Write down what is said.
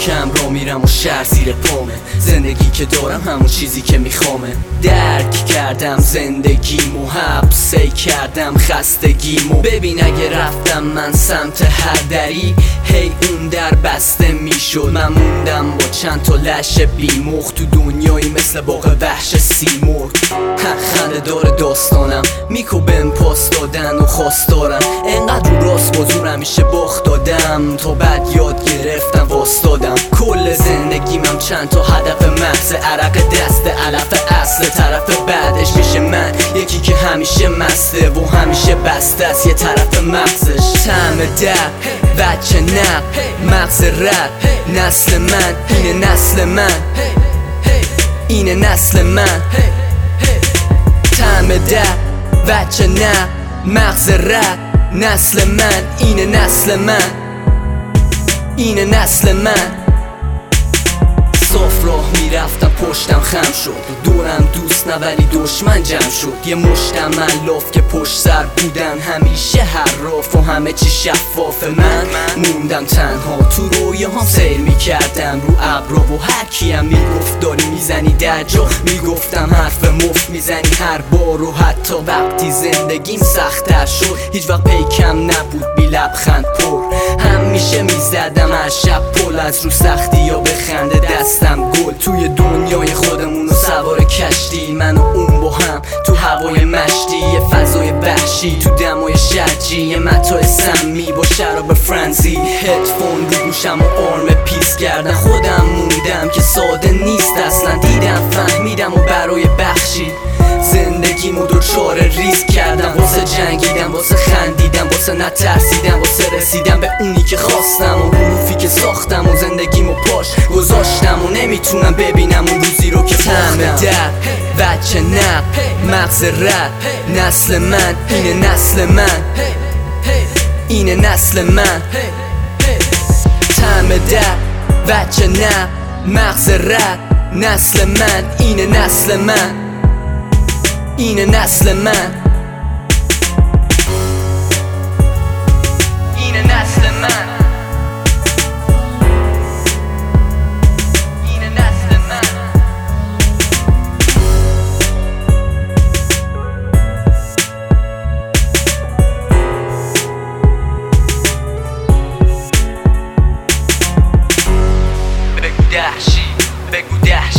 کم را میرم و شهر زیر پامه. زندگی که دارم همون چیزی که میخوامه. درک کردم زندگیمو، حبسی کردم خستگیمو. ببین اگه رفتم من سمت هر دری، هی اون در بسته میشد. من موندم با چند تا لش بیمخ تو دنیایی مثل باغ وحش سیمرغ. خنده داره داستانم، میکوبم پاس دادن و خواست دارم. انقدر رو راست بازور همیشه باخت دادم، تا بعد یاد گرفتم واستادم. کل زندگیمم چند تا هدف محض، عرق دست علف اصل. طرف بعدش میشه من، یکی که همیشه مسته و همیشه بسته است یه طرف مغزش. طعم در بچه نه مغز رد، نسل من اینه نسل من، اینه نسل من. طعم در بچه نه مغز رد، نسل من اینه نسل من، اینه نسل من. صاف راه میرفتم پشتم خم شد، دورم دوست نه ولی دشمن جمع شد. یه مشتم ملاف که پشت سر بودن همیشه حراف و همه چی شفاف. من موندم تنها تو رویه هم سیر میکردم رو ابرا و هر کیم میگفت داری میزنی در جا، میگفتم حرف مفت میزنی هر بار. و حتی وقتی زندگیم سخت‌تر شد هیچ وقت پیکم نبود بی لبخند پر. همیشه میزدم هر شب پل از رو سختی یا بخنده دستم گل. توی دنیای خودمون و سوار کشتی، من و اون با هم تو هوای مشتی. یه فضای وحشی تو دمای شرجی، یه متاع سمی با شراب فرانزی. هدفون رو گوشم و آرم پیس کردم، خودم موندم که ساده نیست اصلا. دیدم فهمیدم و برای بخشی زندگیمو دوچار ریسک کردم. واسه جنگیدم، واسه خندیدم، واسه نترسیدم، واسه رسیدم به اونی که خواستم. و حروفی که ساختم و زندگیمو پاش گذاشتم و نمیتونم ببینم اون روزی رو که باختم. در بچه نه مغز رد، نسل من اینه نسل من، اینه نسل من. طعم در بچه نه مغز رد، نسل من اینه نسل من، اینه نسل من، اینه نسل من، اینه نسل من. بگو دهشی، بگو دهشی.